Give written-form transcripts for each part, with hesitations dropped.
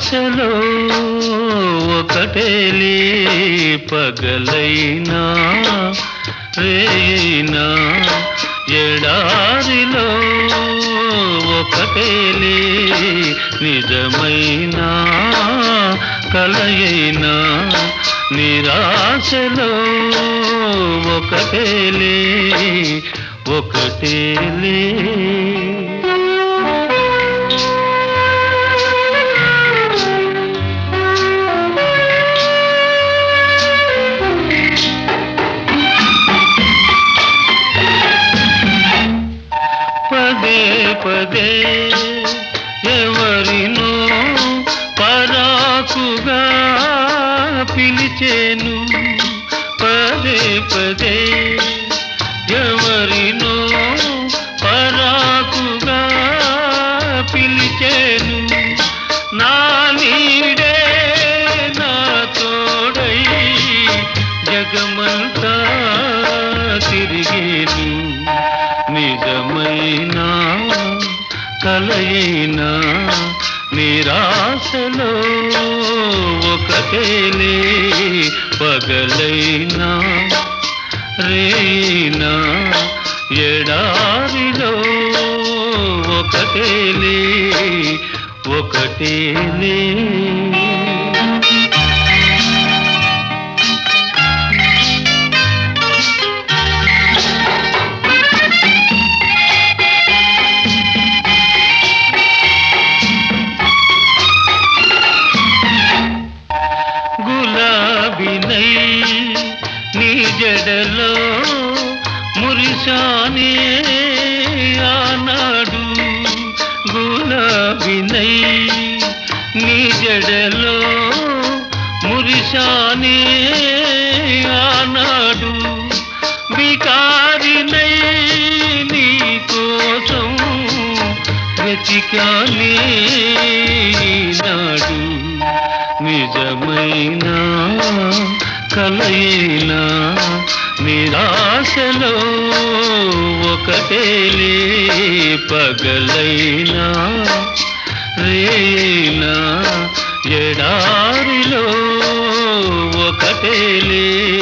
నిరాశలో ఒకటేలే పగలైనా రేయినా ఎడారిలో ఒకటేలే నిజమైనా కలయైనా నిరాశలో ఒకటేలే ఒకటేలే పదే పదే ఎవరినో పరాకుగా పిలిచేను పదే పదే ఎవరినో పరాకుగా పిలిచేను నా నీడే నా తోడై జగమంతా తిరిగేను నిజమైనా కలయినా నిరాశలో ఒకటేలే పగలైనా రేయినా ఎడారిలో ఒకటేలే ఒకటేలే గులాబీనై నీ జడలో మురిశానే ఆనాడు గులాబీనై నీ జడలో మురిశానే ఆనాడు బికారినై నీ కోసం వెతికానే నాడు నిజమైనా కలయినా నిరాశలో ఒకటేలే పగలైనా రేయినా ఎడారిలో ఒకటేలే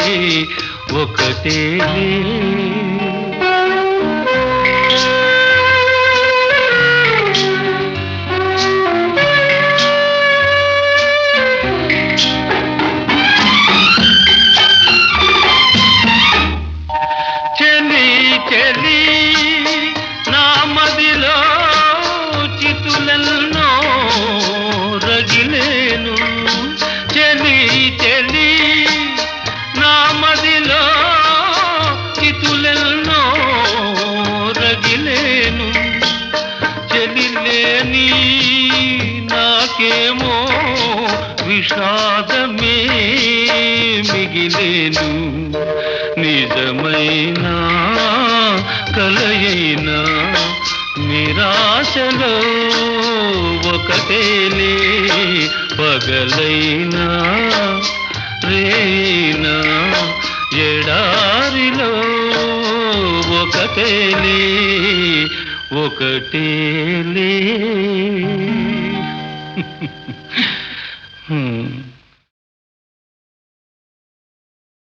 ఒకటేలే చెలి నా మదిలో చితులెన్నో రగిలేను చెలి చెలి నా మదిలో చితులెన్నో రగిలేను చెలి లేని నాకేమో విషాదమే మిగిలేను నిజమైనా కలయినా నిరాశలో ఒకటేలే పగలైనా రేయినా ఎడారిలో ఒకటేలే ఒకటేలే